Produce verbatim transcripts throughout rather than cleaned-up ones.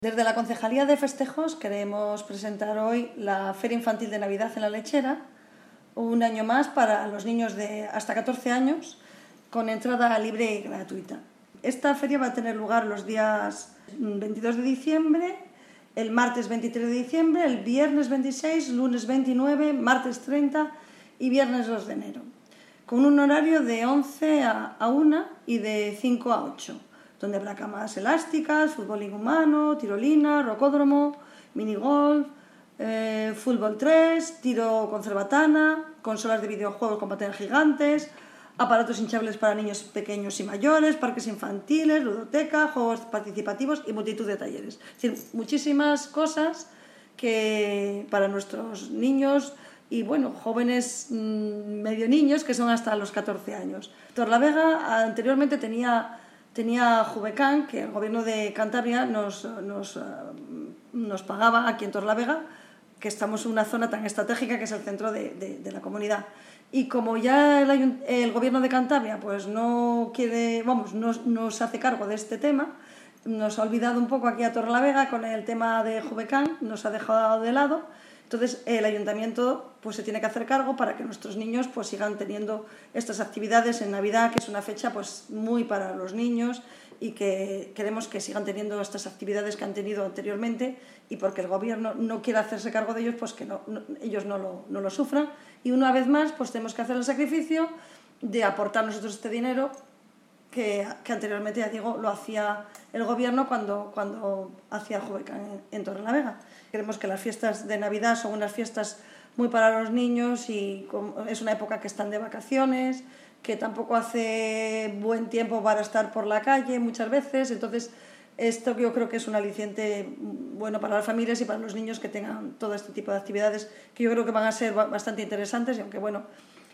Desde la Concejalía de Festejos queremos presentar hoy la Feria Infantil de Navidad en La Lechera, un año más para los niños de hasta catorce años, con entrada libre y gratuita. Esta feria va a tener lugar los días veintidós de diciembre, el martes veintitrés de diciembre, el viernes veintiséis, lunes veintinueve, martes treinta y viernes dos de enero, con un horario de once a una y de cinco a ocho. Donde habrá camas elásticas, fútbol humano, tirolina, rocódromo, minigolf, eh, fútbol tres, tiro con cerbatana, consolas de videojuegos con pantallas gigantes, aparatos hinchables para niños pequeños y mayores, parques infantiles, ludoteca, juegos participativos y multitud de talleres. Es decir, muchísimas cosas que para nuestros niños y bueno, jóvenes mmm, medio niños que son hasta los catorce años. Torlavega anteriormente tenía Tenía Juvecán, que el gobierno de Cantabria nos, nos, nos pagaba aquí en Torlavega, que estamos en una zona tan estratégica que es el centro de, de, de la comunidad. Y como ya el, el gobierno de Cantabria pues no quiere, vamos, no, no se hace cargo de este tema, nos ha olvidado un poco aquí a Torlavega con el tema de Juvecán, nos ha dejado de lado. Entonces el ayuntamiento pues, se tiene que hacer cargo para que nuestros niños pues, sigan teniendo estas actividades en Navidad, que es una fecha pues, muy para los niños y que queremos que sigan teniendo estas actividades que han tenido anteriormente, y porque el gobierno no quiere hacerse cargo de ellos, pues que no, no, ellos no lo, no lo sufran. Y una vez más pues, tenemos que hacer el sacrificio de aportar nosotros este dinero que, que anteriormente, ya digo, lo hacía el gobierno cuando, cuando hacía Juvecán en, en Torrelavega. Creemos que las fiestas de Navidad son unas fiestas muy para los niños y es una época que están de vacaciones, que tampoco hace buen tiempo para estar por la calle muchas veces. Entonces, esto yo creo que es un aliciente bueno para las familias y para los niños que tengan todo este tipo de actividades, que yo creo que van a ser bastante interesantes, y aunque bueno,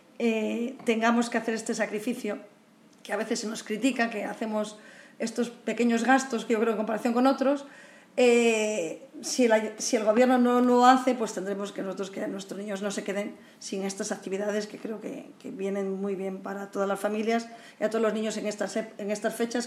eh, tengamos que hacer este sacrificio, que a veces se nos critica, que hacemos estos pequeños gastos que yo creo en comparación con otros, eh, si, el, si el gobierno no lo hace, pues tendremos que nosotros que nuestros niños no se queden sin estas actividades que creo que, que vienen muy bien para todas las familias y a todos los niños en estas, en estas fechas.